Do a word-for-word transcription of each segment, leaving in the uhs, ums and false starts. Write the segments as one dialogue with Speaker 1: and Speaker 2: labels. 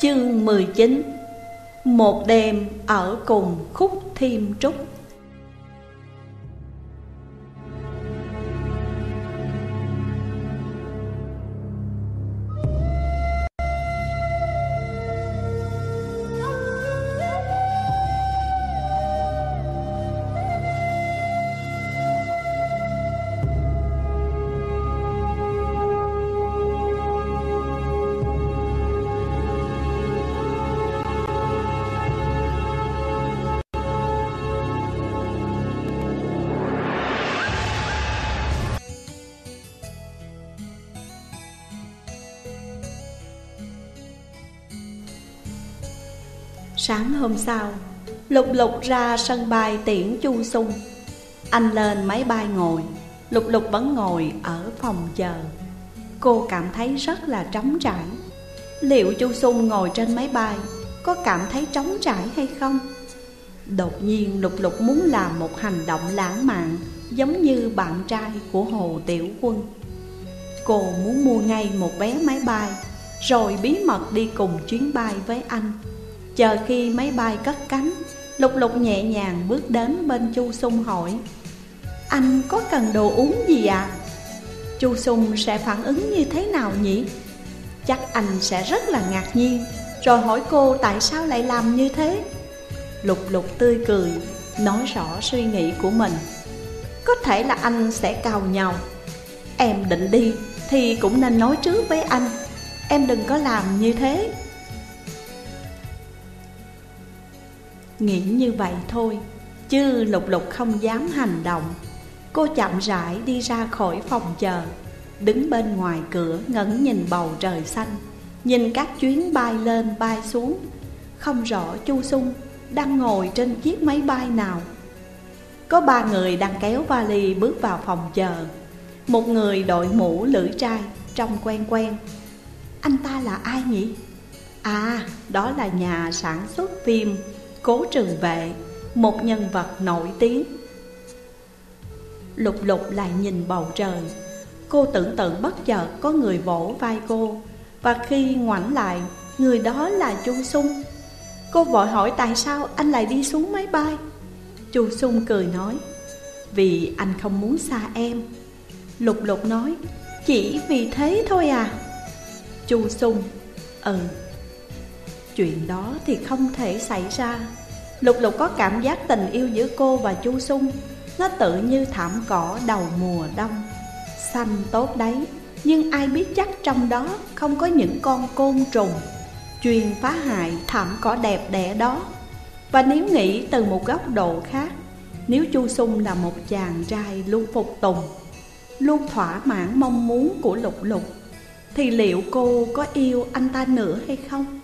Speaker 1: Chương mười chín. Một đêm ở cùng Khúc Thiêm Trúc. Sáng hôm sau, Lục Lục ra sân bay tiễn Chu Sung. Anh lên máy bay ngồi, Lục Lục vẫn ngồi ở phòng chờ. Cô cảm thấy rất là trống trải. Liệu Chu Sung ngồi trên máy bay có cảm thấy trống trải hay không? Đột nhiên Lục Lục muốn làm một hành động lãng mạn, giống như bạn trai của Hồ Tiểu Quân. Cô muốn mua ngay một vé máy bay, rồi bí mật đi cùng chuyến bay với anh. Chờ khi máy bay cất cánh, Lục Lục nhẹ nhàng bước đến bên Chu Sung hỏi: "Anh có cần đồ uống gì ạ?" À? Chu Sung sẽ phản ứng như thế nào nhỉ? Chắc anh sẽ rất là ngạc nhiên, rồi hỏi cô tại sao lại làm như thế. Lục Lục tươi cười, nói rõ suy nghĩ của mình. Có thể là anh sẽ càu nhàu. Em định đi thì cũng nên nói trước với anh. Em đừng có làm như thế. Nghĩ như vậy thôi, chứ Lục Lục không dám hành động. Cô chậm rãi đi ra khỏi phòng chờ, đứng bên ngoài cửa ngẩng nhìn bầu trời xanh, nhìn các chuyến bay lên bay xuống. Không rõ Chu Sung đang ngồi trên chiếc máy bay nào. Có ba người đang kéo vali bước vào phòng chờ. Một người đội mũ lưỡi trai, trông quen quen. Anh ta là ai nhỉ? À, đó là nhà sản xuất phim Cố Trường Vệ, một nhân vật nổi tiếng. Lục Lục lại nhìn bầu trời. Cô tưởng tượng bất chợt có người vỗ vai cô, và khi ngoảnh lại, người đó là Chu Sung. Cô vội hỏi tại sao anh lại đi xuống máy bay. Chu Sung cười nói: "Vì anh không muốn xa em." Lục Lục nói: "Chỉ vì thế thôi à?" Chu Sung: "Ừ." Chuyện đó thì không thể xảy ra. Lục Lục có cảm giác tình yêu giữa cô và Chu Sung nó tự như thảm cỏ đầu mùa đông, xanh tốt đấy, nhưng ai biết chắc trong đó không có những con côn trùng chuyên phá hại thảm cỏ đẹp đẽ đó. Và nếu nghĩ từ một góc độ khác, nếu Chu Sung là một chàng trai luôn phục tùng, luôn thỏa mãn mong muốn của Lục Lục, thì liệu cô có yêu anh ta nữa hay không?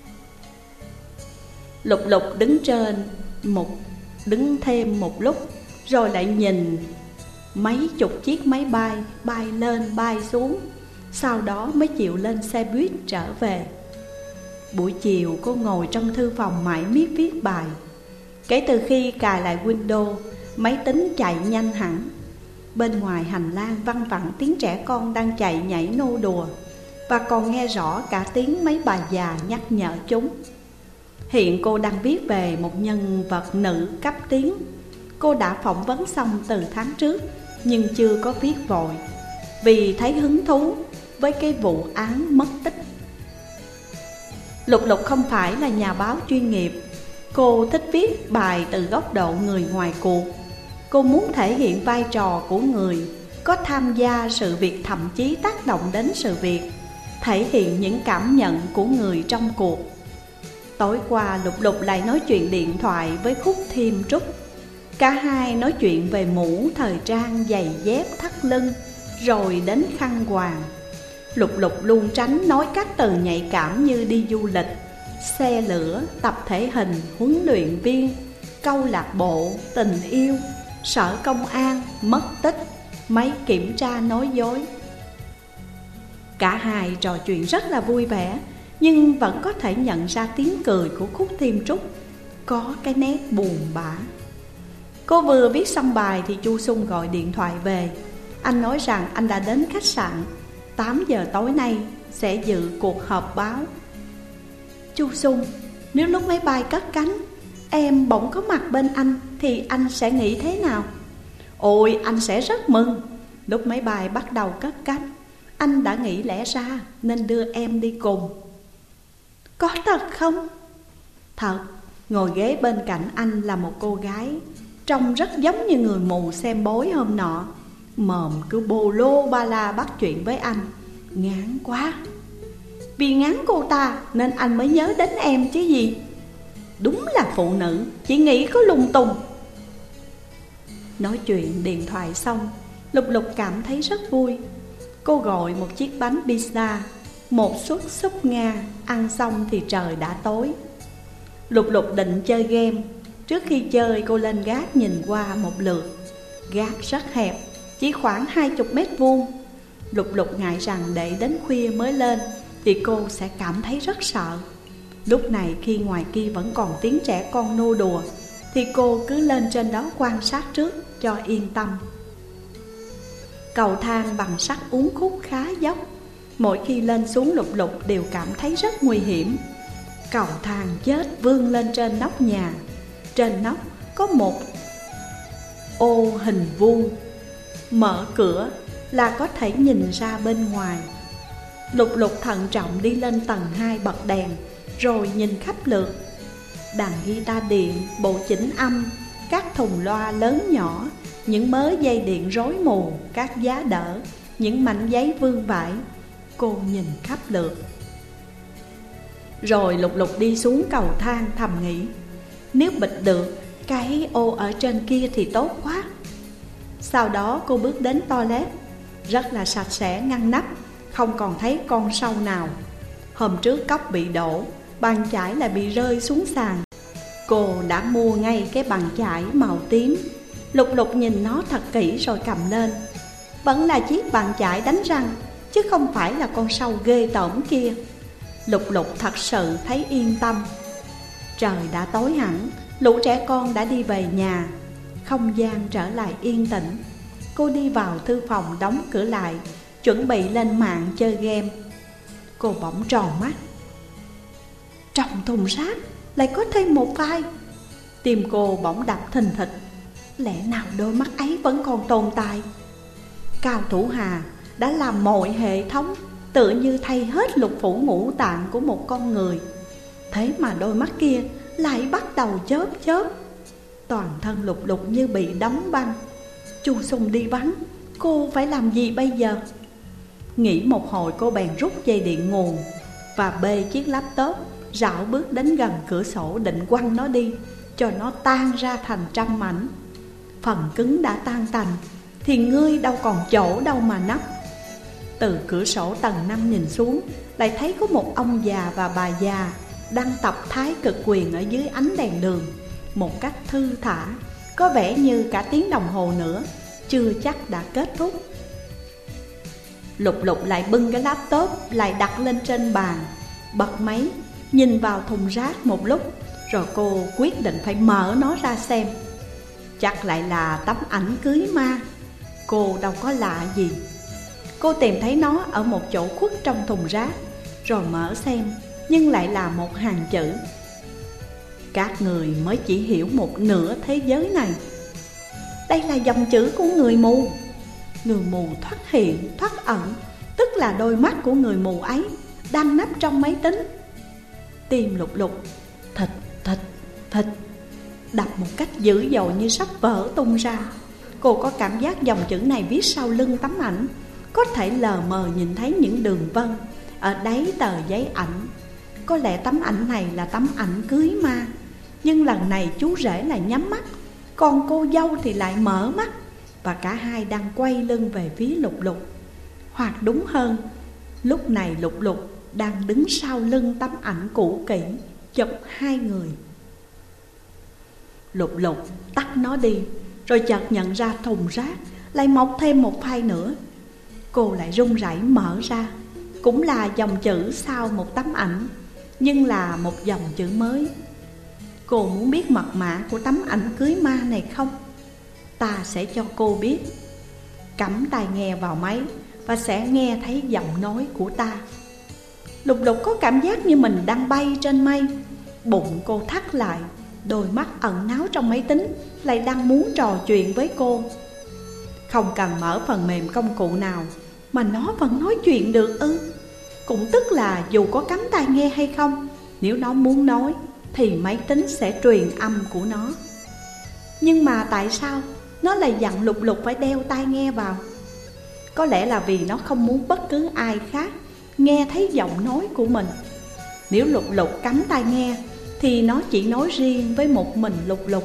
Speaker 1: Lục Lục đứng trên một đứng thêm một lúc, rồi lại nhìn mấy chục chiếc máy bay bay lên bay xuống. Sau đó mới chịu lên xe buýt trở về. Buổi chiều cô ngồi trong thư phòng mãi miết viết bài. Kể từ khi cài lại Windows, máy tính chạy nhanh hẳn. Bên ngoài hành lang văng vẳng tiếng trẻ con đang chạy nhảy nô đùa, và còn nghe rõ cả tiếng mấy bà già nhắc nhở chúng. Hiện cô đang viết về một nhân vật nữ cấp tiến. Cô đã phỏng vấn xong từ tháng trước, nhưng chưa có viết vội, vì thấy hứng thú với cái vụ án mất tích. Lục Lục không phải là nhà báo chuyên nghiệp. Cô thích viết bài từ góc độ người ngoài cuộc. Cô muốn thể hiện vai trò của người có tham gia sự việc, thậm chí tác động đến sự việc, thể hiện những cảm nhận của người trong cuộc. Tối qua Lục Lục lại nói chuyện điện thoại với Khúc Thiêm Trúc. Cả hai nói chuyện về mũ, thời trang, giày dép, thắt lưng, rồi đến khăn quàng. Lục Lục luôn tránh nói các từ nhạy cảm như đi du lịch, xe lửa, tập thể hình, huấn luyện viên, câu lạc bộ, tình yêu, sở công an, mất tích, máy kiểm tra nói dối. Cả hai trò chuyện rất là vui vẻ, nhưng vẫn có thể nhận ra tiếng cười của Khúc Thiêm Trúc có cái nét buồn bã. Cô vừa viết xong bài thì Chu Sung gọi điện thoại về. Anh nói rằng anh đã đến khách sạn, tám giờ tối nay sẽ dự cuộc họp báo. Chu Sung, nếu lúc máy bay cất cánh em bỗng có mặt bên anh thì anh sẽ nghĩ thế nào? Ôi, anh sẽ rất mừng. Lúc máy bay bắt đầu cất cánh, anh đã nghĩ lẽ ra nên đưa em đi cùng. Có thật không? Thật. Ngồi ghế bên cạnh anh là một cô gái, trông rất giống như người mù xem bói hôm nọ. Mồm cứ bô lô ba la bắt chuyện với anh. Ngán quá. Vì ngán cô ta nên anh mới nhớ đến em chứ gì. Đúng là phụ nữ, chỉ nghĩ có lung tung. Nói chuyện điện thoại xong, Lục Lục cảm thấy rất vui. Cô gọi một chiếc bánh pizza, một suất súp Nga. Ăn xong thì trời đã tối. Lục Lục định chơi game. Trước khi chơi cô lên gác nhìn qua một lượt. Gác rất hẹp, chỉ khoảng hai mươi mét vuông. Lục Lục ngại rằng để đến khuya mới lên thì cô sẽ cảm thấy rất sợ. Lúc này khi ngoài kia vẫn còn tiếng trẻ con nô đùa thì cô cứ lên trên đó quan sát trước cho yên tâm. Cầu thang bằng sắt uốn khúc khá dốc. Mỗi khi lên xuống Lục Lục đều cảm thấy rất nguy hiểm. Cầu thang chết vươn lên trên nóc nhà. Trên nóc có một ô hình vuông, mở cửa là có thể nhìn ra bên ngoài. Lục Lục thận trọng đi lên tầng hai bật đèn, rồi nhìn khắp lượt. Đàn guitar điện, bộ chỉnh âm, các thùng loa lớn nhỏ, những mớ dây điện rối mù, các giá đỡ, những mảnh giấy vương vãi. Cô nhìn khắp lượt. Rồi Lục Lục đi xuống cầu thang thầm nghĩ, nếu bịt được cái ô ở trên kia thì tốt quá. Sau đó cô bước đến toilet. Rất là sạch sẽ ngăn nắp, không còn thấy con sâu nào. Hôm trước cốc bị đổ, bàn chải lại bị rơi xuống sàn. Cô đã mua ngay cái bàn chải màu tím. Lục Lục nhìn nó thật kỹ rồi cầm lên. Vẫn là chiếc bàn chải đánh răng, chứ không phải là con sâu ghê tởm kia. Lục Lục thật sự thấy yên tâm. Trời đã tối hẳn, lũ trẻ con đã đi về nhà. Không gian trở lại yên tĩnh. Cô đi vào thư phòng đóng cửa lại, chuẩn bị lên mạng chơi game. Cô bỗng tròn mắt. Trong thùng rác lại có thêm một file. Tim cô bỗng đập thình thịch. Lẽ nào đôi mắt ấy vẫn còn tồn tại? Cao Thủ Hà đã làm mọi hệ thống, tựa như thay hết lục phủ ngũ tạng của một con người. Thế mà đôi mắt kia lại bắt đầu chớp chớp. Toàn thân Lục Lục như bị đóng băng. Chu Sung đi vắng, cô phải làm gì bây giờ? Nghĩ một hồi cô bèn rút dây điện nguồn và bê chiếc laptop, rảo bước đến gần cửa sổ định quăng nó đi, cho nó tan ra thành trăm mảnh. Phần cứng đã tan tành thì ngươi đâu còn chỗ đâu mà nấp. Từ cửa sổ tầng năm nhìn xuống, lại thấy có một ông già và bà già đang tập thái cực quyền ở dưới ánh đèn đường, một cách thư thả. Có vẻ như cả tiếng đồng hồ nữa chưa chắc đã kết thúc. Lục Lục lại bưng cái laptop lại đặt lên trên bàn, bật máy, nhìn vào thùng rác một lúc. Rồi cô quyết định phải mở nó ra xem. Chắc lại là tấm ảnh cưới ma. Cô đâu có lạ gì. Cô tìm thấy nó ở một chỗ khuất trong thùng rác, rồi mở xem, nhưng lại là một hàng chữ. Các người mới chỉ hiểu một nửa thế giới này. Đây là dòng chữ của người mù. Người mù thoát hiện, thoát ẩn, tức là đôi mắt của người mù ấy đang nấp trong máy tính. Tim Lục Lục thịt thịt thịt đập một cách dữ dội như sắp vỡ tung ra. Cô có cảm giác dòng chữ này viết sau lưng tấm ảnh. Có thể lờ mờ nhìn thấy những đường vân ở đáy tờ giấy ảnh. Có lẽ tấm ảnh này là tấm ảnh cưới ma. Nhưng lần này chú rể lại nhắm mắt, còn cô dâu thì lại mở mắt. Và cả hai đang quay lưng về phía Lục Lục. Hoặc đúng hơn, lúc này Lục Lục đang đứng sau lưng tấm ảnh cũ kỹ chụp hai người. Lục Lục tắt nó đi, rồi chợt nhận ra thùng rác lại mọc thêm một file nữa. Cô lại run rẩy mở ra. Cũng là dòng chữ sau một tấm ảnh, nhưng là một dòng chữ mới. Cô muốn biết mật mã của tấm ảnh cưới ma này không? Ta sẽ cho cô biết. Cắm tai nghe vào máy và sẽ nghe thấy giọng nói của ta. Lục Lục có cảm giác như mình đang bay trên mây. Bụng cô thắt lại, đôi mắt ẩn náu trong máy tính lại đang muốn trò chuyện với cô. Không cần mở phần mềm công cụ nào mà nó vẫn nói chuyện được ư? Cũng tức là dù có cắm tai nghe hay không, nếu nó muốn nói thì máy tính sẽ truyền âm của nó. Nhưng mà tại sao nó lại dặn Lục Lục phải đeo tai nghe vào? Có lẽ là vì nó không muốn bất cứ ai khác nghe thấy giọng nói của mình. Nếu Lục Lục cắm tai nghe thì nó chỉ nói riêng với một mình Lục Lục.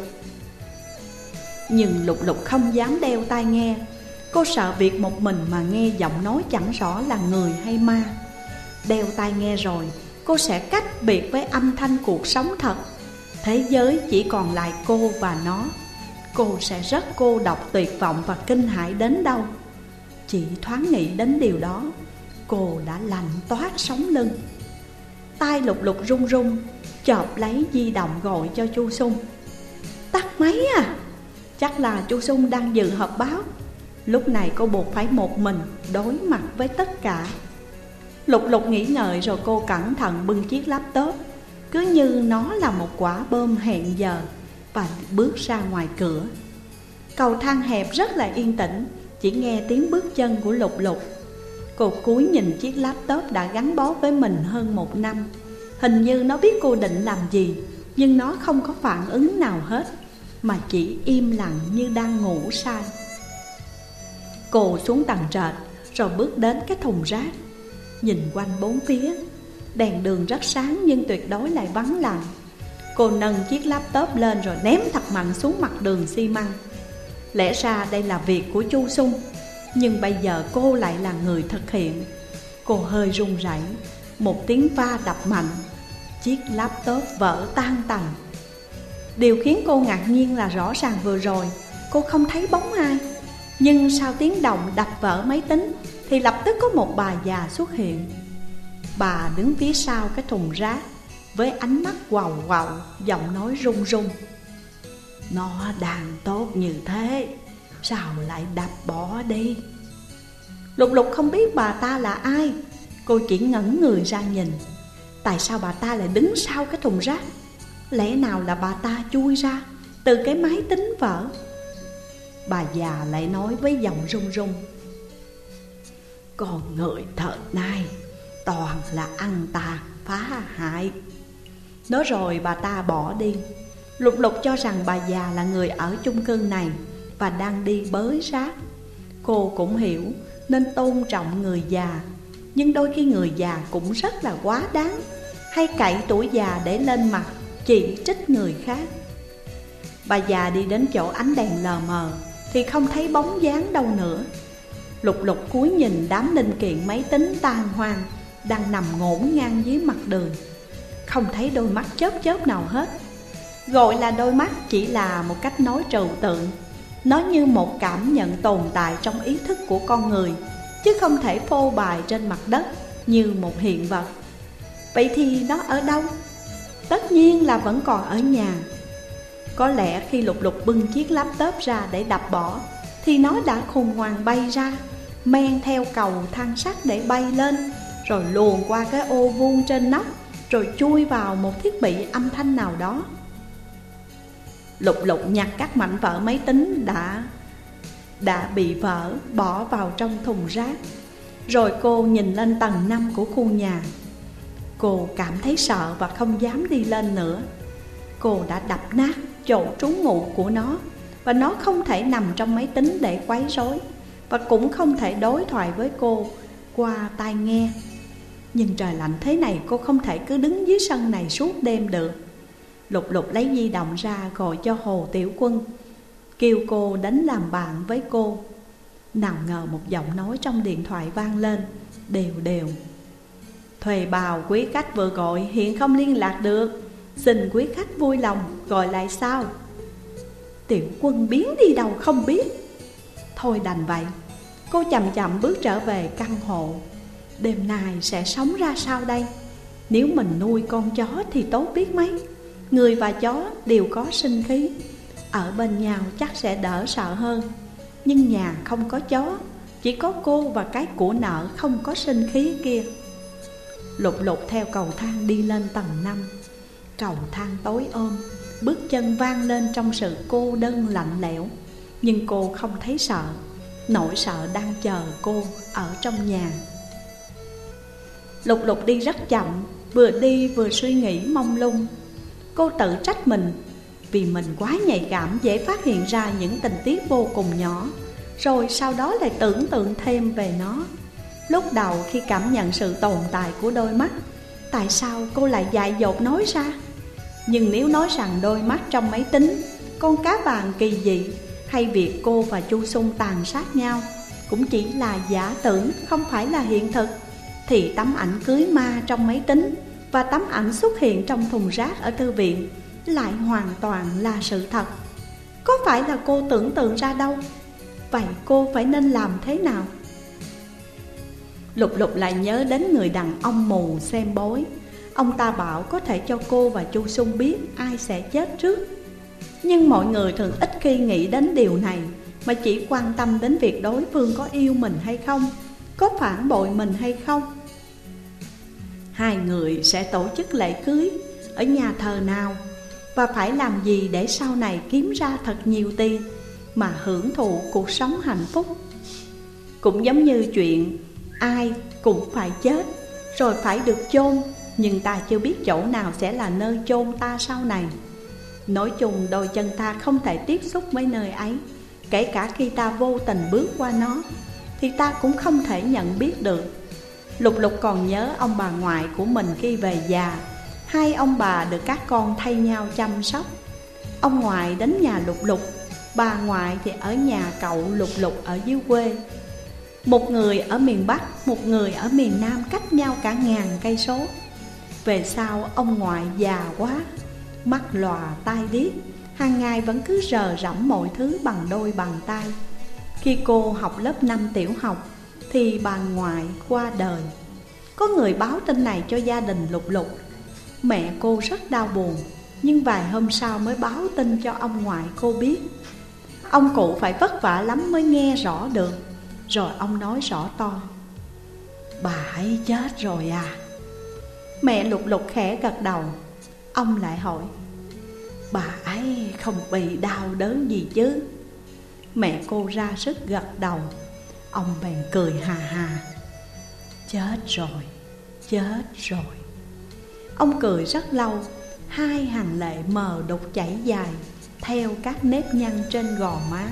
Speaker 1: Nhưng Lục Lục không dám đeo tai nghe. Cô sợ việc một mình mà nghe giọng nói chẳng rõ là người hay ma. Đeo tai nghe rồi, cô sẽ cách biệt với âm thanh cuộc sống thật. Thế giới chỉ còn lại cô và nó. Cô sẽ rất cô độc, tuyệt vọng và kinh hãi đến đâu. Chỉ thoáng nghĩ đến điều đó, cô đã lạnh toát sống lưng. Tai Lục Lục run run, chộp lấy di động gọi cho Chu Sung. Tắt máy à? Chắc là Chu Sung đang dự họp báo. Lúc này cô buộc phải một mình đối mặt với tất cả. Lục Lục nghĩ ngợi rồi cô cẩn thận bưng chiếc laptop, cứ như nó là một quả bom hẹn giờ, và bước ra ngoài cửa. Cầu thang hẹp rất là yên tĩnh, chỉ nghe tiếng bước chân của Lục Lục. Cô cúi nhìn chiếc laptop đã gắn bó với mình hơn một năm. Hình như nó biết cô định làm gì, nhưng nó không có phản ứng nào hết, mà chỉ im lặng như đang ngủ say. Cô xuống tầng trệt, rồi bước đến cái thùng rác. Nhìn quanh bốn phía, đèn đường rất sáng nhưng tuyệt đối lại vắng lặng. Cô nâng chiếc laptop lên rồi ném thật mạnh xuống mặt đường xi măng. Lẽ ra đây là việc của Chu Sung, nhưng bây giờ cô lại là người thực hiện. Cô hơi run rẩy, một tiếng va đập mạnh, chiếc laptop vỡ tan tành. Điều khiến cô ngạc nhiên là rõ ràng vừa rồi cô không thấy bóng ai, nhưng sau tiếng động đập vỡ máy tính thì lập tức có một bà già xuất hiện. Bà đứng phía sau cái thùng rác với ánh mắt quàu quàu, giọng nói run run. Nó đang tốt như thế, sao lại đập bỏ đi? Lục Lục không biết bà ta là ai. Cô chỉ ngẩn người ra nhìn. Tại sao bà ta lại đứng sau cái thùng rác? Lẽ nào là bà ta chui ra từ cái máy tính vỡ? Bà già lại nói với giọng run run. Con người thời nay toàn là ăn tàn phá hại. Nói rồi bà ta bỏ đi. Lục Lục cho rằng bà già là người ở chung cư này và đang đi bới rác. Cô cũng hiểu nên tôn trọng người già, nhưng đôi khi người già cũng rất là quá đáng, hay cậy tuổi già để lên mặt chỉ trích người khác. Bà già đi đến chỗ ánh đèn lờ mờ thì không thấy bóng dáng đâu nữa. Lục Lục cúi nhìn đám linh kiện máy tính tan hoang đang nằm ngổn ngang dưới mặt đường. Không thấy đôi mắt chớp chớp nào hết. Gọi là đôi mắt chỉ là một cách nói trừu tượng. Nó như một cảm nhận tồn tại trong ý thức của con người, chứ không thể phô bày trên mặt đất như một hiện vật. Vậy thì nó ở đâu? Tất nhiên là vẫn còn ở nhà. Có lẽ khi Lục Lục bưng chiếc laptop ra để đập bỏ thì nó đã khùng ngoằn bay ra, men theo cầu thang sắt để bay lên, rồi luồn qua cái ô vuông trên nóc, rồi chui vào một thiết bị âm thanh nào đó. Lục Lục nhặt các mảnh vỡ máy tính đã đã bị vỡ, bỏ vào trong thùng rác. Rồi cô nhìn lên tầng năm của khu nhà. Cô cảm thấy sợ và không dám đi lên nữa. Cô đã đập nát chỗ trú ngụ của nó, và nó không thể nằm trong máy tính để quấy rối, và cũng không thể đối thoại với cô qua tai nghe. Nhưng trời lạnh thế này cô không thể cứ đứng dưới sân này suốt đêm được. Lục Lục lấy di động ra gọi cho Hồ Tiểu Quân, kêu cô đến làm bạn với cô. Nào ngờ một giọng nói trong điện thoại vang lên đều đều. Thuê bào quý khách vừa gọi hiện không liên lạc được, xin quý khách vui lòng gọi lại sau. Tiểu Quân biến đi đâu không biết. Thôi đành vậy. Cô chậm chậm bước trở về căn hộ. Đêm nay sẽ sống ra sao đây? Nếu mình nuôi con chó thì tốt biết mấy. Người và chó đều có sinh khí, ở bên nhau chắc sẽ đỡ sợ hơn. Nhưng nhà không có chó, chỉ có cô và cái của nợ không có sinh khí kia. Lục Lục theo cầu thang đi lên tầng năm. Cầu thang tối om, bước chân vang lên trong sự cô đơn lạnh lẽo. Nhưng cô không thấy sợ, nỗi sợ đang chờ cô ở trong nhà. Lục Lục đi rất chậm, vừa đi vừa suy nghĩ mông lung. Cô tự trách mình vì mình quá nhạy cảm, dễ phát hiện ra những tình tiết vô cùng nhỏ, rồi sau đó lại tưởng tượng thêm về nó. Lúc đầu khi cảm nhận sự tồn tại của đôi mắt, tại sao cô lại dại dột nói ra? Nhưng nếu nói rằng đôi mắt trong máy tính, con cá vàng kỳ dị, hay việc cô và Chu Sung tàn sát nhau cũng chỉ là giả tưởng, không phải là hiện thực, thì tấm ảnh cưới ma trong máy tính và tấm ảnh xuất hiện trong thùng rác ở thư viện lại hoàn toàn là sự thật. Có phải là cô tưởng tượng ra đâu? Vậy cô phải nên làm thế nào? Lục Lục lại nhớ đến người đàn ông mù xem bói. Ông ta bảo có thể cho cô và Chu Sung biết ai sẽ chết trước. Nhưng mọi người thường ít khi nghĩ đến điều này, mà chỉ quan tâm đến việc đối phương có yêu mình hay không, có phản bội mình hay không, hai người sẽ tổ chức lễ cưới ở nhà thờ nào, và phải làm gì để sau này kiếm ra thật nhiều tiền mà hưởng thụ cuộc sống hạnh phúc. Cũng giống như chuyện ai cũng phải chết rồi phải được chôn, nhưng ta chưa biết chỗ nào sẽ là nơi chôn ta sau này. Nói chung đôi chân ta không thể tiếp xúc với nơi ấy. Kể cả khi ta vô tình bước qua nó, thì ta cũng không thể nhận biết được. Lục Lục còn nhớ ông bà ngoại của mình khi về già. Hai ông bà được các con thay nhau chăm sóc. Ông ngoại đến nhà Lục Lục, bà ngoại thì ở nhà cậu Lục Lục ở dưới quê. Một người ở miền Bắc, một người ở miền Nam, cách nhau cả ngàn cây số. Về sau ông ngoại già quá, mắt lòa tai điếc, hàng ngày vẫn cứ rờ rẫm mọi thứ bằng đôi bàn tay. Khi cô học lớp năm tiểu học thì bà ngoại qua đời. Có người báo tin này cho gia đình Lục Lục. Mẹ cô rất đau buồn, nhưng vài hôm sau mới báo tin cho ông ngoại cô biết. Ông cụ phải vất vả lắm mới nghe rõ được. Rồi ông nói rõ to: "Bà ấy chết rồi à?" Mẹ Lục Lục khẽ gật đầu. Ông lại hỏi: "Bà ấy không bị đau đớn gì chứ?" Mẹ cô ra sức gật đầu. Ông bèn cười hà hà: "Chết rồi, chết rồi." Ông cười rất lâu. Hai hàng lệ mờ đục chảy dài theo các nếp nhăn trên gò má.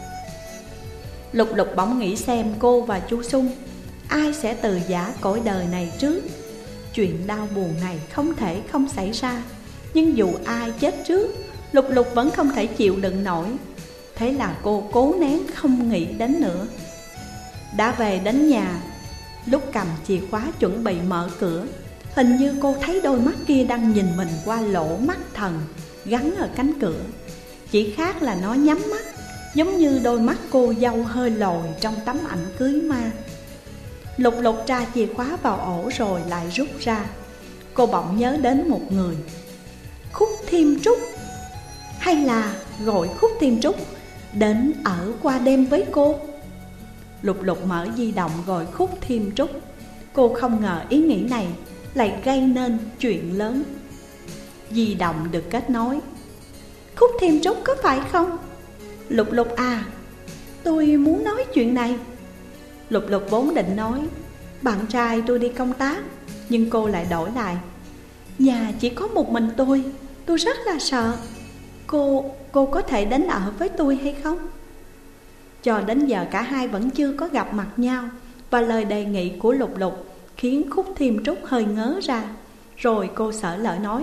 Speaker 1: Lục Lục bỗng nghĩ xem cô và Chu Sung ai sẽ từ giã cõi đời này trước. Chuyện đau buồn này không thể không xảy ra, nhưng dù ai chết trước, Lục Lục vẫn không thể chịu đựng nổi. Thế là cô cố nén không nghĩ đến nữa. Đã về đến nhà, lúc cầm chìa khóa chuẩn bị mở cửa, hình như cô thấy đôi mắt kia đang nhìn mình qua lỗ mắt thần gắn ở cánh cửa. Chỉ khác là nó nhắm mắt, giống như đôi mắt cô dâu hơi lồi trong tấm ảnh cưới ma. Lục Lục tra chìa khóa vào ổ rồi lại rút ra. Cô bỗng nhớ đến một người, Khúc Thiêm Trúc. Hay là gọi Khúc Thiêm Trúc đến ở qua đêm với cô? Lục Lục mở di động gọi Khúc Thiêm Trúc. Cô không ngờ ý nghĩ này lại gây nên chuyện lớn. Di động được kết nối. "Khúc Thiêm Trúc có phải không?" "Lục Lục à, tôi muốn nói chuyện này." Lục Lục vốn định nói bạn trai tôi đi công tác, nhưng cô lại đổi lại: "Nhà chỉ có một mình tôi, tôi rất là sợ. Cô, cô có thể đến ở với tôi hay không?" Cho đến giờ cả hai vẫn chưa có gặp mặt nhau, và lời đề nghị của Lục Lục khiến Khúc Thiêm Trúc hơi ngớ ra. Rồi cô xởi lởi nói: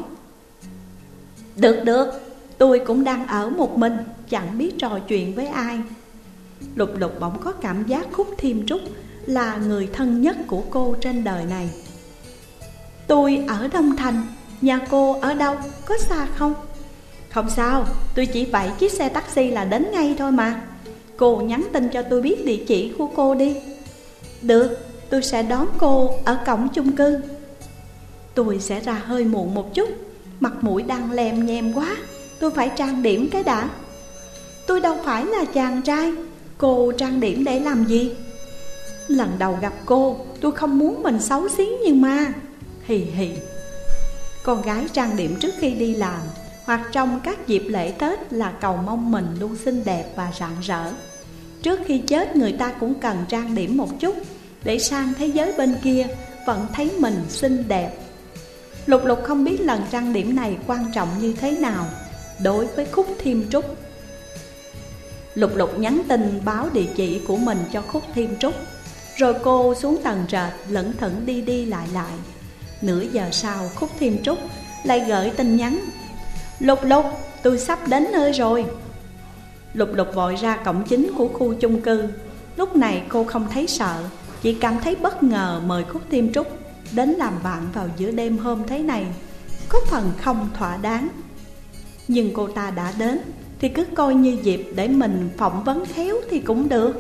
Speaker 1: Được được, tôi cũng đang ở một mình, chẳng biết trò chuyện với ai." Lục Lục bỗng có cảm giác Khúc Thiêm Trúc là người thân nhất của cô trên đời này. "Tôi ở Đông Thành, nhà cô ở đâu, có xa không?" "Không sao, tôi chỉ vẫy chiếc xe taxi là đến ngay thôi mà. Cô nhắn tin cho tôi biết địa chỉ của cô đi." "Được, tôi sẽ đón cô ở cổng chung cư." "Tôi sẽ ra hơi muộn một chút, mặt mũi đang lem nhem quá, tôi phải trang điểm cái đã." "Tôi đâu phải là chàng trai, cô trang điểm để làm gì?" "Lần đầu gặp cô, tôi không muốn mình xấu xí như ma." hì hì. Con gái trang điểm trước khi đi làm hoặc trong các dịp lễ Tết là cầu mong mình luôn xinh đẹp và rạng rỡ. Trước khi chết người ta cũng cần trang điểm một chút, để sang thế giới bên kia vẫn thấy mình xinh đẹp. Lục Lục không biết lần trang điểm này quan trọng như thế nào đối với Khúc Thiêm Trúc. Lục Lục nhắn tin báo địa chỉ của mình cho Khúc Thiêm Trúc, rồi cô xuống tầng trệt lững thững đi đi lại lại. Nửa giờ sau Khúc Thiêm Trúc lại gửi tin nhắn: Lục Lục, tôi sắp đến nơi rồi. Lục Lục vội ra cổng chính của khu chung cư. Lúc này cô không thấy sợ, chỉ cảm thấy bất ngờ mời Khúc Thiêm Trúc đến làm bạn vào giữa đêm hôm thế này có phần không thỏa đáng. Nhưng cô ta đã đến thì cứ coi như dịp để mình phỏng vấn khéo thì cũng được.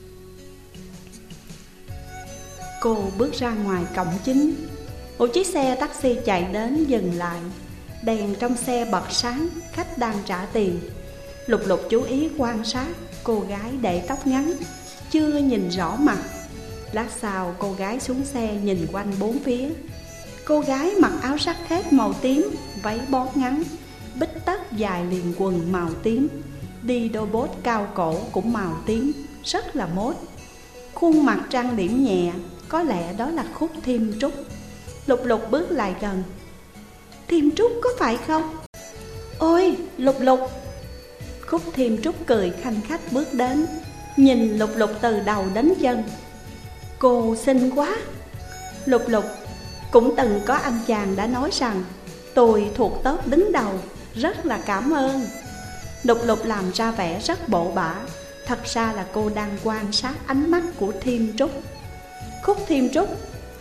Speaker 1: Cô bước ra ngoài cổng chính. Một chiếc xe taxi chạy đến dừng lại. Đèn trong xe bật sáng, khách đang trả tiền. Lục Lục chú ý quan sát cô gái để tóc ngắn, chưa nhìn rõ mặt. Lát sau cô gái xuống xe nhìn quanh bốn phía. Cô gái mặc áo sắt thép màu tím, váy bó ngắn, bít tất dài liền quần màu tím, đi đôi bốt cao cổ cũng màu tím, rất là mốt. Khuôn mặt trang điểm nhẹ, có lẽ đó là Khúc Thiêm Trúc. Lục Lục bước lại gần. Thiêm Trúc có phải không? Ôi Lục Lục. Khúc Thiêm Trúc cười khanh khách bước đến, nhìn Lục Lục từ đầu đến chân. Cô xinh quá. Lục Lục cũng từng có anh chàng đã nói rằng tôi thuộc top đứng đầu, rất là cảm ơn. Lục Lục làm ra vẻ rất bộ bả, thật ra là cô đang quan sát ánh mắt của Thiêm Trúc. Khúc Thiêm Trúc: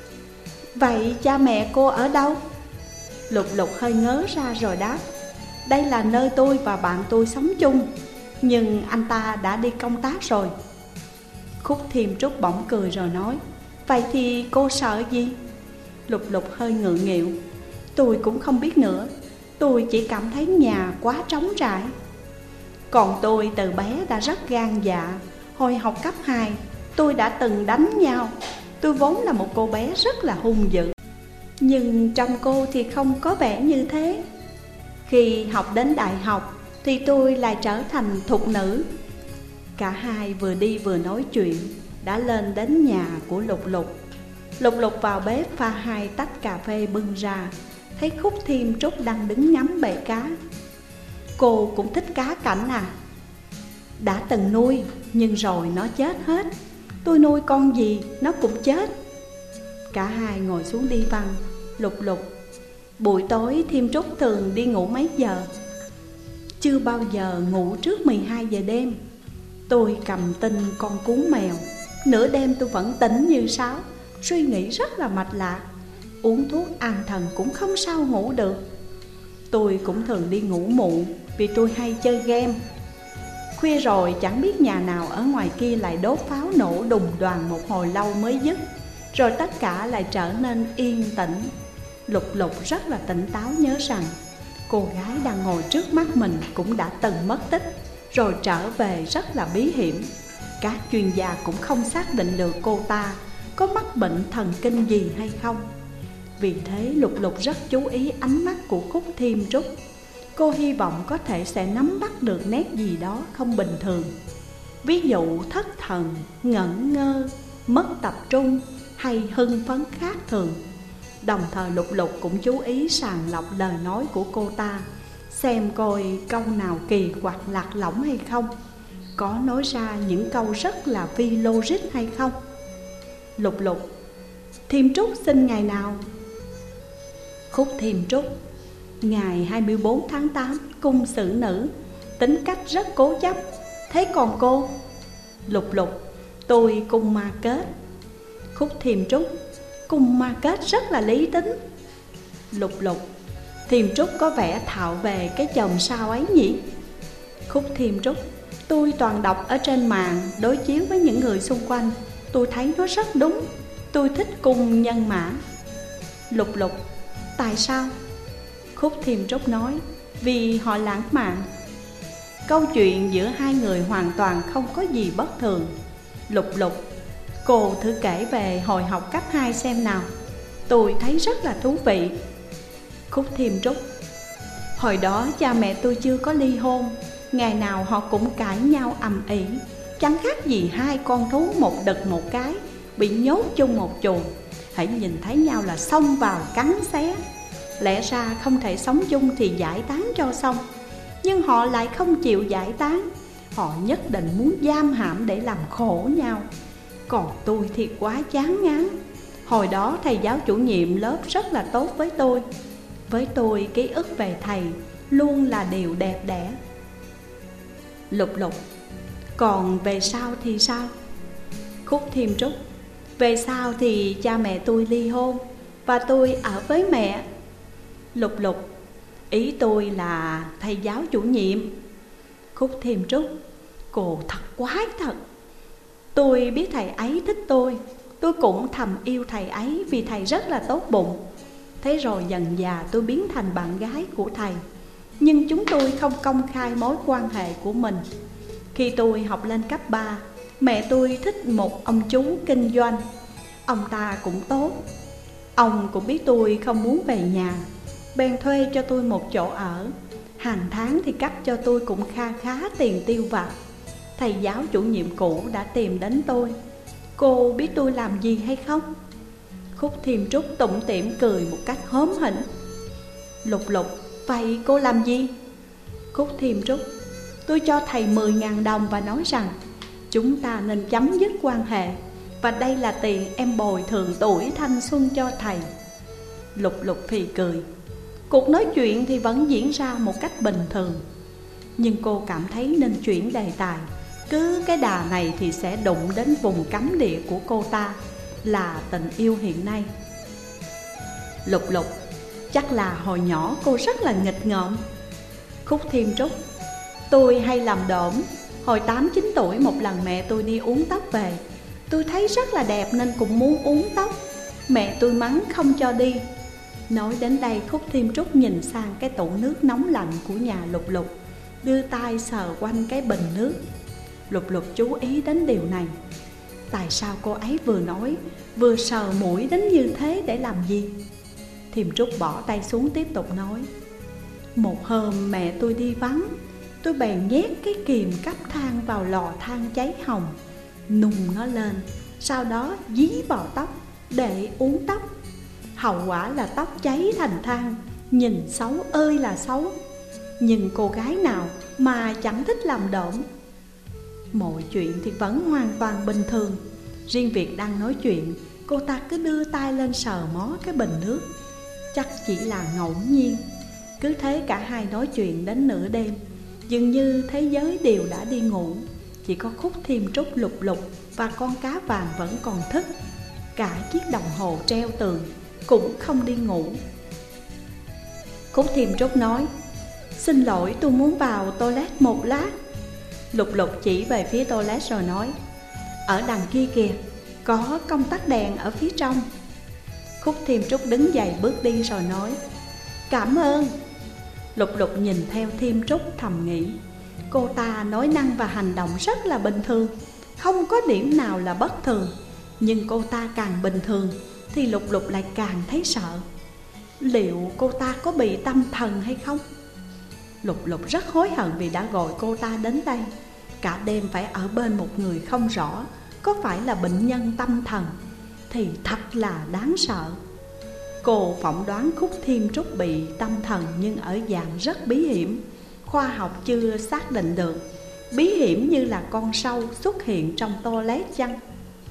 Speaker 1: Vậy cha mẹ cô ở đâu? Lục Lục hơi ngớ ra rồi đáp: Đây là nơi tôi và bạn tôi sống chung, nhưng anh ta đã đi công tác rồi. Khúc Thiêm Trúc bỗng cười rồi nói: Vậy thì cô sợ gì? Lục Lục hơi ngượng nghịu: Tôi cũng không biết nữa, tôi chỉ cảm thấy nhà quá trống trải. Còn tôi từ bé đã rất gan dạ. Hồi học cấp hai, tôi đã từng đánh nhau. Tôi vốn là một cô bé rất là hung dữ, nhưng trong cô thì không có vẻ như thế. Khi học đến đại học thì tôi lại trở thành thục nữ. Cả hai vừa đi vừa nói chuyện, đã lên đến nhà của Lục Lục. Lục Lục vào bếp pha hai tách cà phê bưng ra, thấy Khúc Thiêm Trúc đang đứng ngắm bể cá. Cô cũng thích cá cảnh à? Đã từng nuôi, nhưng rồi nó chết hết. Tôi nuôi con gì nó cũng chết. Cả hai ngồi xuống đi văn. Lục Lục: Buổi tối Thiêm Trúc thường đi ngủ mấy giờ? Chưa bao giờ ngủ trước mười hai giờ đêm. Tôi cầm tinh con cún mèo, nửa đêm tôi vẫn tỉnh như sáo, suy nghĩ rất là mạch lạc. Uống thuốc an thần cũng không sao ngủ được. Tôi cũng thường đi ngủ muộn vì tôi hay chơi game. Khuya rồi chẳng biết nhà nào ở ngoài kia lại đốt pháo nổ đùng đoàng một hồi lâu mới dứt, rồi tất cả lại trở nên yên tĩnh. Lục Lục rất là tỉnh táo nhớ rằng cô gái đang ngồi trước mắt mình cũng đã từng mất tích, rồi trở về rất là bí hiểm. Các chuyên gia cũng không xác định được cô ta có mắc bệnh thần kinh gì hay không. Vì thế Lục Lục rất chú ý ánh mắt của Khúc Thiêm Trúc. Cô hy vọng có thể sẽ nắm bắt được nét gì đó không bình thường, ví dụ thất thần, ngẩn ngơ, mất tập trung hay hưng phấn khác thường. Đồng thời Lục Lục cũng chú ý sàng lọc lời nói của cô ta, xem coi câu nào kỳ quặc lạc lõng hay không, có nói ra những câu rất là phi logic hay không. Lục Lục: Thiêm Trúc sinh ngày nào? Khúc Thiêm Trúc: Ngày hai mươi tư tháng tám, cung xử nữ, tính cách rất cố chấp. Thế còn cô? Lục Lục: Tôi cung ma kết. Khúc Thiêm Trúc: Cung ma kết rất là lý tính. Lục Lục: Thiêm Trúc có vẻ thạo về cái chòm sao ấy nhỉ? Khúc Thiêm Trúc: Tôi toàn đọc ở trên mạng, đối chiếu với những người xung quanh, tôi thấy nó rất đúng. Tôi thích cung nhân mã. Lục Lục: Tại sao? Khúc Thiêm Trúc nói: Vì họ lãng mạn. Câu chuyện giữa hai người hoàn toàn không có gì bất thường. Lục Lục: Cô thử kể về hồi học cấp hai xem nào. tôi thấy rất là thú vị. Khúc Thiêm Trúc: Hồi đó cha mẹ tôi chưa có ly hôn, ngày nào họ cũng cãi nhau ầm ĩ, chẳng khác gì hai con thú một đực một cái bị nhốt chung một chuồng. Hãy nhìn thấy nhau là xông vào cắn xé. Lẽ ra không thể sống chung thì giải tán cho xong, nhưng họ lại không chịu giải tán. Họ nhất định muốn giam hãm để làm khổ nhau. Còn tôi thì quá chán ngán. Hồi đó thầy giáo chủ nhiệm lớp rất là tốt với tôi. Với tôi ký ức về thầy luôn là điều đẹp đẽ. Lục Lục: Còn về sau thì sao? Khúc Thiêm Trúc: Về sau thì cha mẹ tôi ly hôn và tôi ở với mẹ. Lục Lục: Ý tôi là thầy giáo chủ nhiệm. Khúc Thiêm Trúc: Cô thật quái thật. Tôi biết thầy ấy thích tôi. Tôi cũng thầm yêu thầy ấy vì thầy rất là tốt bụng. Thế rồi dần dà tôi biến thành bạn gái của thầy. Nhưng chúng tôi không công khai mối quan hệ của mình. Khi tôi học lên cấp ba, mẹ tôi thích một ông chú kinh doanh. Ông ta cũng tốt. Ông cũng biết tôi không muốn về nhà, bèn thuê cho tôi một chỗ ở. Hàng tháng thì cấp cho tôi cũng kha khá tiền tiêu vặt. Thầy giáo chủ nhiệm cũ đã tìm đến tôi. Cô biết tôi làm gì hay không? Khúc Thiêm Trúc tủm tỉm cười một cách hóm hỉnh. Lục Lục: Vậy cô làm gì? Khúc Thiêm Trúc: Tôi cho thầy mười ngàn đồng và nói rằng chúng ta nên chấm dứt quan hệ, và đây là tiền em bồi thường tuổi thanh xuân cho thầy. Lục Lục phì cười. Cuộc nói chuyện thì vẫn diễn ra một cách bình thường, nhưng cô cảm thấy nên chuyển đề tài. Cứ cái đà này thì sẽ đụng đến vùng cấm địa của cô ta, là tình yêu hiện nay. Lục Lục: Chắc là hồi nhỏ cô rất là nghịch ngợm. Khúc Thiêm Trúc: Tôi hay làm đổm. Hồi tám chín tuổi một lần mẹ tôi đi uống tóc về. Tôi thấy rất là đẹp nên cũng muốn uống tóc. Mẹ tôi mắng không cho đi. Nói đến đây Khúc Thiêm Trúc nhìn sang cái tủ nước nóng lạnh của nhà Lục Lục, đưa tay sờ quanh cái bình nước. Lục Lục chú ý đến điều này. Tại sao cô ấy vừa nói vừa sờ mũi đến như thế để làm gì? Thiêm Trúc bỏ tay xuống tiếp tục nói: Một hôm mẹ tôi đi vắng, tôi bèn nhét cái kìm cấp than vào lò than cháy hồng, nung nó lên, sau đó dí vào tóc để uốn tóc. Hậu quả là tóc cháy thành than, nhìn xấu ơi là xấu. Nhưng cô gái nào mà chẳng thích làm đổm. Mọi chuyện thì vẫn hoàn toàn bình thường. Riêng việc đang nói chuyện, cô ta cứ đưa tay lên sờ mó cái bình nước. Chắc chỉ là ngẫu nhiên. Cứ thế cả hai nói chuyện đến nửa đêm. Dường như thế giới đều đã đi ngủ. Chỉ có Khúc Thiêm Trúc, Lục Lục và con cá vàng vẫn còn thức. Cả chiếc đồng hồ treo tường cũng không đi ngủ. Khúc Thiêm Trúc nói: Xin lỗi, tôi muốn vào toilet một lát. Lục Lục chỉ về phía toilet rồi nói: Ở đằng kia kìa, có công tắc đèn ở phía trong. Khúc Thiêm Trúc đứng dậy bước đi rồi nói: Cảm ơn. Lục Lục nhìn theo Thiêm Trúc thầm nghĩ, cô ta nói năng và hành động rất là bình thường, không có điểm nào là bất thường. Nhưng cô ta càng bình thường thì Lục Lục lại càng thấy sợ. Liệu cô ta có bị tâm thần hay không? Lục Lục rất hối hận vì đã gọi cô ta đến đây. Cả đêm phải ở bên một người không rõ có phải là bệnh nhân tâm thần thì thật là đáng sợ. Cô phỏng đoán Khúc Thiêm Trúc bị tâm thần, nhưng ở dạng rất bí hiểm. Khoa học chưa xác định được. Bí hiểm như là con sâu xuất hiện trong toilet chăng?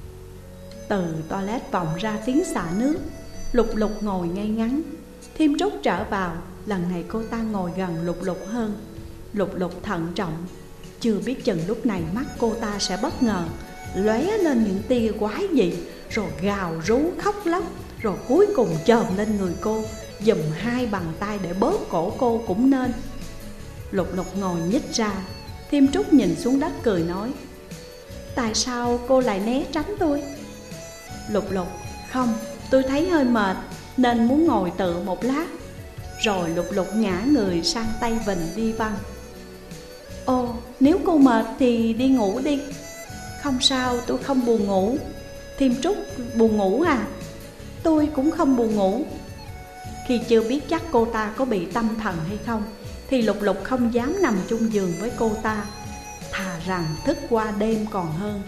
Speaker 1: Từ toilet vọng ra tiếng xả nước. Lục Lục ngồi ngay ngắn. Thiêm Trúc trở vào. Lần này cô ta ngồi gần Lục Lục hơn. Lục Lục thận trọng. Chưa biết chừng lúc này mắt cô ta sẽ bất ngờ lóe lên những tia quái dị, rồi gào rú khóc lóc, rồi cuối cùng chồm lên người cô, giùm hai bàn tay để bóp cổ cô cũng nên. Lục Lục ngồi nhích ra. Thiêm Trúc nhìn xuống đất cười nói: Tại sao cô lại né tránh tôi? Lục Lục: Không, tôi thấy hơi mệt nên muốn ngồi tựa một lát. Rồi Lục Lục ngã người sang tay vịn đi văn. Ồ, nếu cô mệt thì đi ngủ đi. Không sao, tôi không buồn ngủ. Thiêm Trúc: Buồn ngủ à? tôi cũng không buồn ngủ. Khi chưa biết chắc cô ta có bị tâm thần hay không, thì Lục Lục không dám nằm chung giường với cô ta, thà rằng thức qua đêm còn hơn.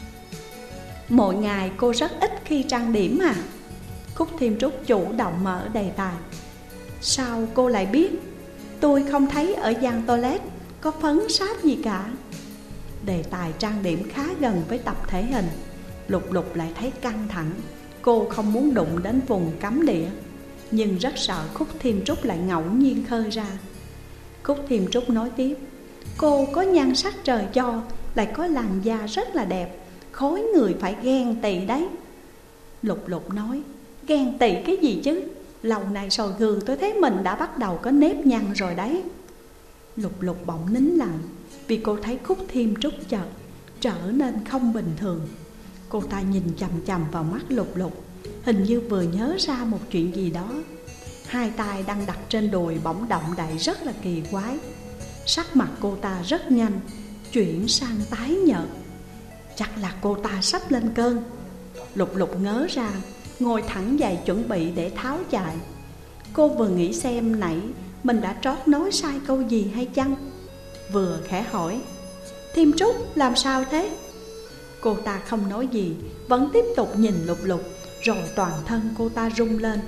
Speaker 1: Mỗi ngày cô rất ít khi trang điểm à? Khúc Thiêm Trúc chủ động mở đề tài. Sao cô lại biết? Tôi không thấy ở gian toilet có phấn sáp gì cả. Đề tài trang điểm khá gần với tập thể hình. Lục Lục lại thấy căng thẳng. Cô không muốn đụng đến vùng cấm địa, nhưng rất sợ Khúc Thiêm Trúc lại ngẫu nhiên khơi ra. Khúc Thiêm Trúc nói tiếp. Cô có nhan sắc trời cho, lại có làn da rất là đẹp, khối người phải ghen tị đấy. Lục Lục nói. Ghen tị cái gì chứ? Lâu nay soi gương tôi thấy mình đã bắt đầu có nếp nhăn rồi đấy. Lục Lục bỗng nín lặng, vì cô thấy Khúc Thiêm Trúc chợt trở nên không bình thường. Cô ta nhìn chằm chằm vào mắt Lục Lục, hình như vừa nhớ ra một chuyện gì đó. Hai tay đang đặt trên đùi bỗng động đậy rất là kỳ quái. Sắc mặt cô ta rất nhanh chuyển sang tái nhợt. Chắc là cô ta sắp lên cơn. Lục Lục ngớ ra, ngồi thẳng dậy chuẩn bị để tháo chạy. Cô vừa nghĩ xem nãy mình đã trót nói sai câu gì hay chăng, vừa khẽ hỏi. Thiêm Trúc làm sao thế? Cô ta không nói gì, vẫn tiếp tục nhìn Lục Lục. Rồi toàn thân cô ta rung lên.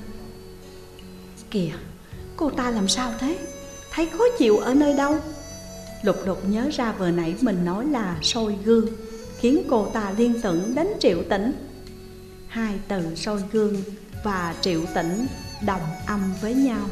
Speaker 1: Kìa, cô ta làm sao thế? Thấy khó chịu ở nơi đâu? Lục Lục nhớ ra vừa nãy mình nói là soi gương, khiến cô ta liên tưởng đến Triệu Tĩnh. Hai từ soi gương và Triệu Tĩnh đồng âm với nhau.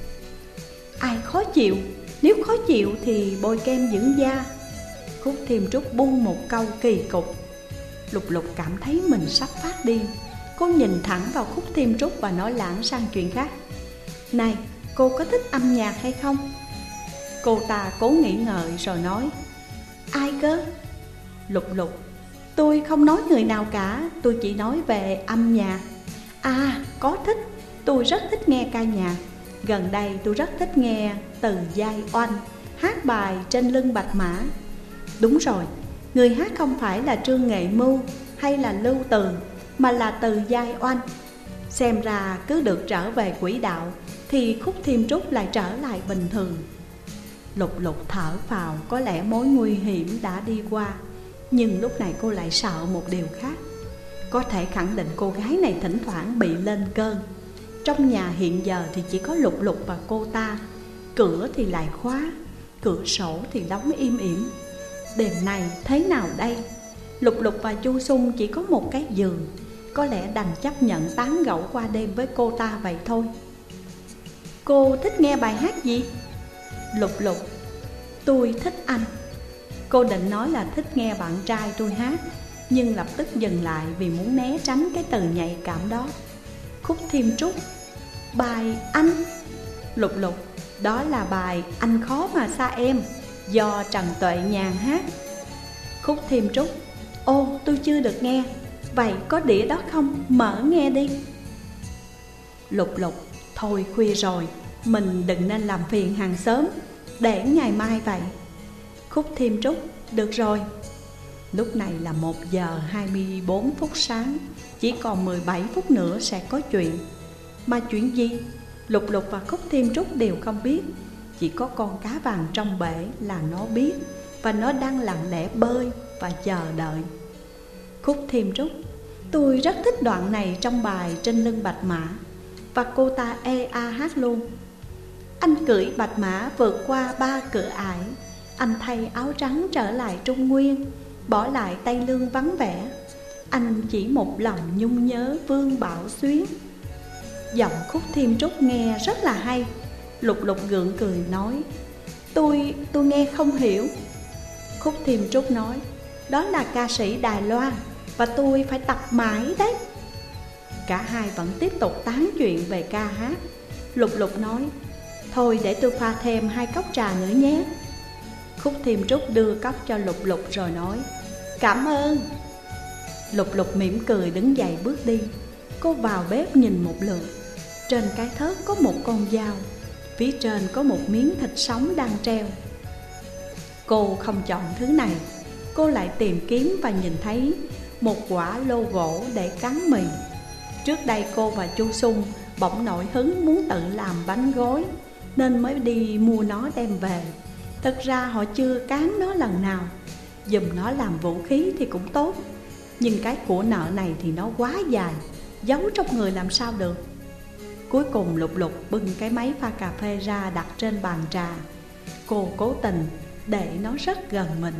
Speaker 1: Ai khó chịu? Nếu khó chịu thì bôi kem dưỡng da. Khúc Thiêm Trúc buông một câu kỳ cục. Lục Lục cảm thấy mình sắp phát điên. Cô nhìn thẳng vào Khúc Thiêm Trúc và nói lãng sang chuyện khác. Này, cô có thích âm nhạc hay không? Cô ta cố nghĩ ngợi rồi nói. Ai cơ? Lục Lục. Tôi không nói người nào cả, tôi chỉ nói về âm nhạc. À, có thích. Tôi rất thích nghe ca nhạc. Gần đây tôi rất thích nghe Từ Giai Oanh hát bài Trên Lưng Bạch Mã. Đúng rồi, người hát không phải là Trương Nghệ Mưu hay là Lưu Tường, mà là Từ Giai Oanh. Xem ra cứ được trở về quỹ đạo thì Khúc Thiêm Trúc lại trở lại bình thường. Lục Lục thở phào, có lẽ mối nguy hiểm đã đi qua. Nhưng lúc này cô lại sợ một điều khác. Có thể khẳng định cô gái này thỉnh thoảng bị lên cơn. Trong nhà hiện giờ thì chỉ có Lục Lục và cô ta. Cửa thì lại khóa, cửa sổ thì đóng im ỉm. Đêm nay thế nào đây? Lục Lục và Chu Sung chỉ có một cái giường, có lẽ đành chấp nhận tán gẫu qua đêm với cô ta vậy thôi. Cô thích nghe bài hát gì? Lục Lục. Tôi thích anh. Cô định nói là thích nghe bạn trai tôi hát, nhưng lập tức dừng lại vì muốn né tránh cái từ nhạy cảm đó. Khúc Thiêm Trúc. Bài Anh. Lục Lục. Đó là bài Anh Khó Mà Xa Em, do Trần Tuệ Nhàn hát. Khúc Thiêm Trúc. Ô, tôi chưa được nghe. Vậy có đĩa đó không? Mở nghe đi. Lục Lục. Thôi khuya rồi, mình đừng nên làm phiền hàng xóm, để ngày mai vậy. Khúc Thiêm Trúc. Được rồi. Lúc này là một giờ hai mươi bốn phút sáng. Chỉ còn mười bảy phút nữa sẽ có chuyện. Mà chuyện gì? Lục Lục và Khúc Thiêm Trúc đều không biết. Chỉ có con cá vàng trong bể là nó biết, và nó đang lặng lẽ bơi và chờ đợi. Khúc Thiêm Trúc. Tôi rất thích đoạn này trong bài Trên Lưng Bạch Mã. Và cô ta ê a hát luôn. Anh cưỡi bạch mã vượt qua ba cửa ải. Anh thay áo trắng trở lại Trung Nguyên, bỏ lại Tây Lương vắng vẻ. Anh chỉ một lòng nhung nhớ Vương Bảo Xuyến. Giọng Khúc Thiêm Trúc nghe rất là hay. Lục Lục gượng cười nói. Tôi, tôi nghe không hiểu. Khúc Thiêm Trúc nói. Đó là ca sĩ Đài Loan, và tôi phải tập mãi đấy. Cả hai vẫn tiếp tục tán chuyện về ca hát. Lục Lục nói. Thôi để tôi pha thêm hai cốc trà nữa nhé. Khúc Thiêm Trúc đưa cốc cho Lục Lục rồi nói. Cảm ơn. Lục Lục mỉm cười đứng dậy bước đi. Cô vào bếp nhìn một lượt. Trên cái thớt có một con dao, phía trên có một miếng thịt sống đang treo. Cô không chọn thứ này. Cô lại tìm kiếm và nhìn thấy một quả lô gỗ để cắn mì. Trước đây cô và Chu Sung bỗng nổi hứng muốn tự làm bánh gói, nên mới đi mua nó đem về. Thật ra họ chưa cán nó lần nào. Giùm nó làm vũ khí thì cũng tốt, nhưng cái của nợ này thì nó quá dài, giấu trong người làm sao được. Cuối cùng Lục Lục bưng cái máy pha cà phê ra đặt trên bàn trà. Cô cố tình để nó rất gần mình.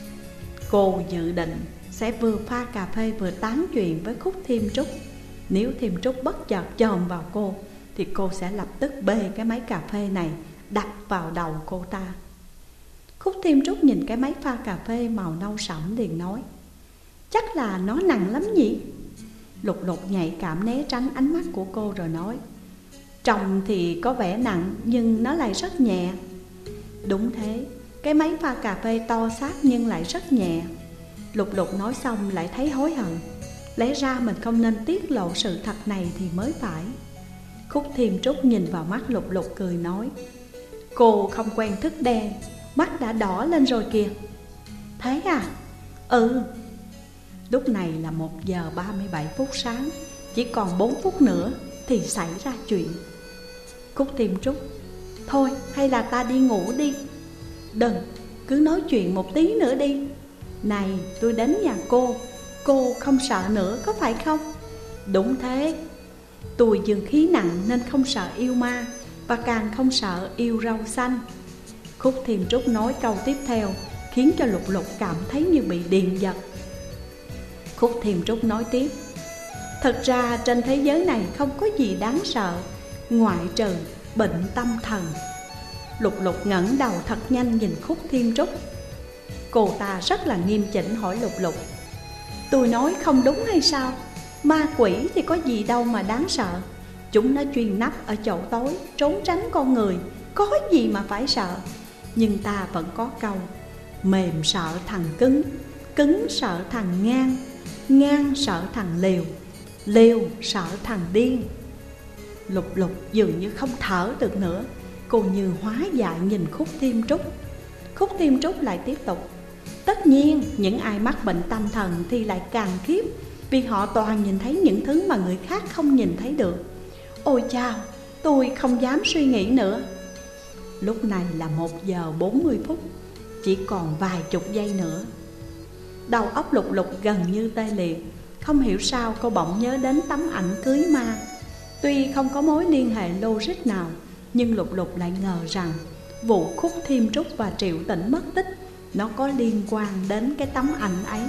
Speaker 1: Cô dự định sẽ vừa pha cà phê vừa tán chuyện với Khúc Thiêm Trúc. Nếu Thiêm Trúc bất chợt chồm vào cô thì cô sẽ lập tức bê cái máy cà phê này đập vào đầu cô ta. Khúc Thiêm Trúc nhìn cái máy pha cà phê màu nâu sẫm liền nói: chắc là nó nặng lắm nhỉ? Lục Lục nhạy cảm né tránh ánh mắt của cô rồi nói: trông thì có vẻ nặng nhưng nó lại rất nhẹ. Đúng thế, cái máy pha cà phê to xác nhưng lại rất nhẹ. Lục Lục nói xong lại thấy hối hận. Lẽ ra mình không nên tiết lộ sự thật này thì mới phải. Khúc Thiêm Trúc nhìn vào mắt Lục Lục cười nói: cô không quen thức đen, mắt đã đỏ lên rồi kìa. Thế à? Ừ. Lúc này là một giờ ba mươi bảy phút sáng. Chỉ còn bốn phút nữa thì xảy ra chuyện. Khúc Thiêm Trúc: thôi hay là ta đi ngủ đi. Đừng, cứ nói chuyện một tí nữa đi. Này, tôi đến nhà cô, cô không sợ nữa có phải không? Đúng thế, tôi dương khí nặng nên không sợ yêu ma, và càng không sợ yêu rau xanh. Khúc Thiêm Trúc nói câu tiếp theo khiến cho Lục Lục cảm thấy như bị điện giật. Khúc Thiêm Trúc nói tiếp: thật ra trên thế giới này không có gì đáng sợ ngoại trừ bệnh tâm thần. Lục Lục ngẩng đầu thật nhanh nhìn Khúc Thiêm Trúc. Cô ta rất là nghiêm chỉnh hỏi Lục Lục: tôi nói không đúng hay sao? Ma quỷ thì có gì đâu mà đáng sợ. Chúng nó chuyên nấp ở chỗ tối, trốn tránh con người, có gì mà phải sợ. Nhưng ta vẫn có câu: mềm sợ thằng cứng, cứng sợ thằng ngang, ngang sợ thằng liều, liều sợ thằng điên. Lục Lục dường như không thở được nữa. Cô như hóa dại nhìn Khúc Thiêm Trúc. Khúc Thiêm Trúc lại tiếp tục: tất nhiên những ai mắc bệnh tâm thần thì lại càng khiếp, vì họ toàn nhìn thấy những thứ mà người khác không nhìn thấy được. Ôi chao, tôi không dám suy nghĩ nữa. Lúc này là một giờ bốn mươi phút. Chỉ còn vài chục giây nữa. Đầu óc Lục Lục gần như tê liệt. Không hiểu sao cô bỗng nhớ đến tấm ảnh cưới ma. Tuy không có mối liên hệ logic nào, nhưng Lục Lục lại ngờ rằng vụ Khúc Thiêm Trúc và Triệu Tĩnh mất tích nó có liên quan đến cái tấm ảnh ấy.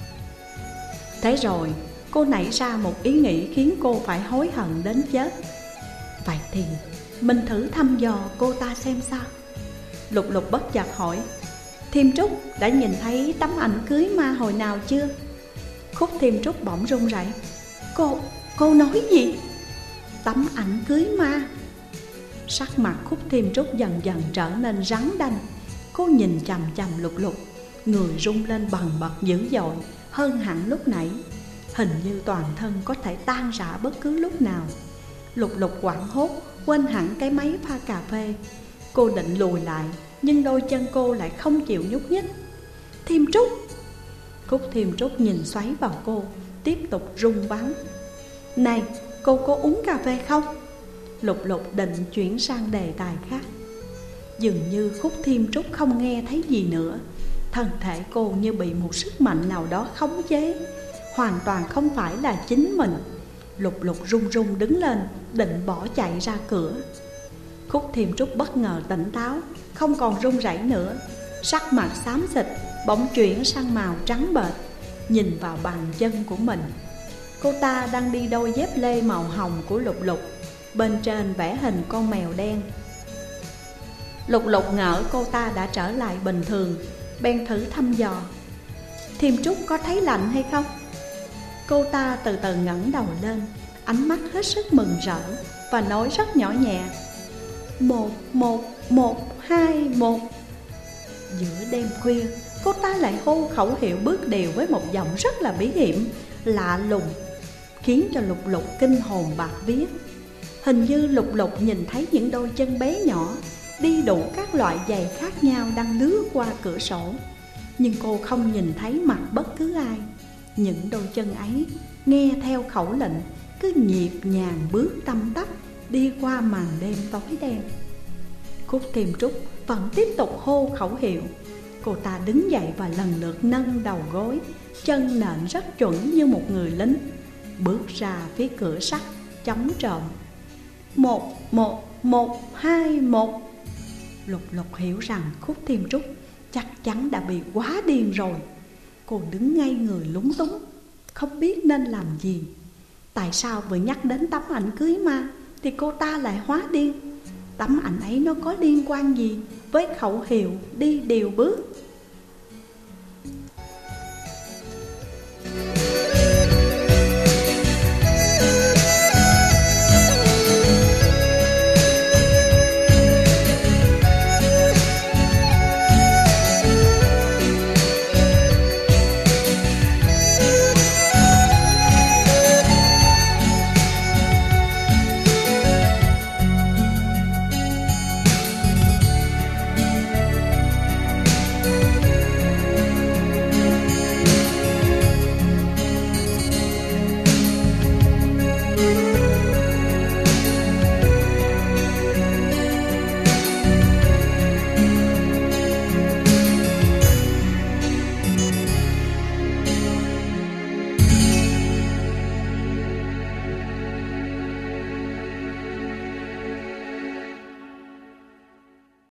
Speaker 1: Thế rồi cô nảy ra một ý nghĩ khiến cô phải hối hận đến chết. Vậy thì mình thử thăm dò cô ta xem sao. Lục Lục bất chợt hỏi: Thiêm Trúc đã nhìn thấy tấm ảnh cưới ma hồi nào chưa? Khúc Thiêm Trúc bỗng run rẩy: Cô, cô nói gì? Tấm ảnh cưới ma? Sắc mặt Khúc Thiêm Trúc dần dần trở nên rắn đanh. Cô nhìn chằm chằm Lục Lục, người rung lên bần bật dữ dội hơn hẳn lúc nãy. Hình như toàn thân có thể tan rã bất cứ lúc nào. Lục Lục hoảng hốt quên hẳn cái máy pha cà phê. Cô định lùi lại, nhưng đôi chân cô lại không chịu nhúc nhích. Thiêm Trúc! Khúc Thiêm Trúc nhìn xoáy vào cô, tiếp tục rung bắn. Này, cô có uống cà phê không? Lục Lục định chuyển sang đề tài khác. Dường như Khúc Thiêm Trúc không nghe thấy gì nữa. Thân thể cô như bị một sức mạnh nào đó khống chế, hoàn toàn không phải là chính mình. Lục Lục run run đứng lên, định bỏ chạy ra cửa. Khúc Thiêm Trúc bất ngờ tỉnh táo, không còn run rẩy nữa. Sắc mặt xám xịt bỗng chuyển sang màu trắng bệch, nhìn vào bàn chân của mình. Cô ta đang đi đôi dép lê màu hồng của Lục Lục, bên trên vẽ hình con mèo đen. Lục Lục ngỡ cô ta đã trở lại bình thường, bèn thử thăm dò: Thiêm Trúc có thấy lạnh hay không? Cô ta từ từ ngẩng đầu lên, ánh mắt hết sức mừng rỡ, và nói rất nhỏ nhẹ: Một, một, một, hai, một. Giữa đêm khuya, cô ta lại hô khẩu hiệu bước đều với một giọng rất là bí hiểm, lạ lùng, khiến cho Lục Lục kinh hồn bạt vía. Hình như Lục Lục nhìn thấy những đôi chân bé nhỏ đi đủ các loại giày khác nhau đang lướt qua cửa sổ. Nhưng cô không nhìn thấy mặt bất cứ ai. Những đôi chân ấy nghe theo khẩu lệnh cứ nhịp nhàng bước tăm tắp đi qua màn đêm tối đen. Cúc Kim Trúc vẫn tiếp tục hô khẩu hiệu. Cô ta đứng dậy và lần lượt nâng đầu gối, chân nện rất chuẩn như một người lính, bước ra phía cửa sắt chống trộm. Một, một, một, hai, một. Lục Lục hiểu rằng Cúc Kim Trúc chắc chắn đã bị quá điên rồi. Cô đứng ngay người lúng túng, không biết nên làm gì. Tại sao vừa nhắc đến tấm ảnh cưới ma thì cô ta lại hóa điên? Tấm ảnh ấy nó có liên quan gì với khẩu hiệu đi điều bước?